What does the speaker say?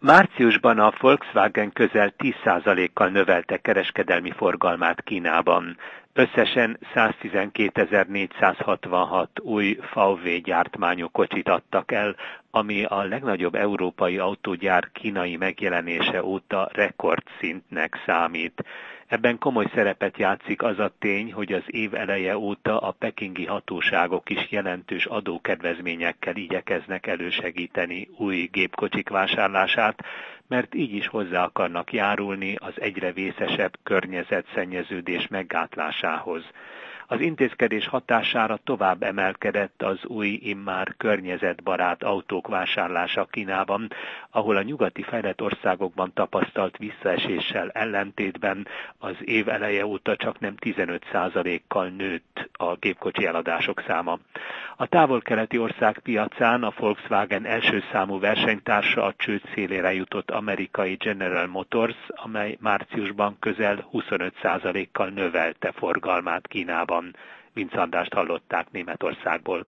Márciusban a Volkswagen közel 10%-kal növelte kereskedelmi forgalmát Kínában. Összesen 112.466 új VW gyártmányú kocsit adtak el, ami a legnagyobb európai autógyár kínai megjelenése óta rekordszintnek számít. Ebben komoly szerepet játszik az a tény, hogy az év eleje óta a pekingi hatóságok is jelentős adókedvezményekkel igyekeznek elősegíteni új gépkocsik vásárlását, mert így is hozzá akarnak járulni az egyre vészesebb környezetszennyeződés meggátlásához. Az intézkedés hatására tovább emelkedett az új, immár környezetbarát autók vásárlása Kínában, ahol a nyugati fejlett országokban tapasztalt visszaeséssel ellentétben az év eleje óta csaknem 15%-kal nőtt a gépkocsi eladások száma. A távol-keleti ország piacán a Volkswagen első számú versenytársa a csőd szélére jutott amerikai General Motors, amely márciusban közel 25%-kal növelte forgalmát Kínában. Vince Andrást hallották Németországból.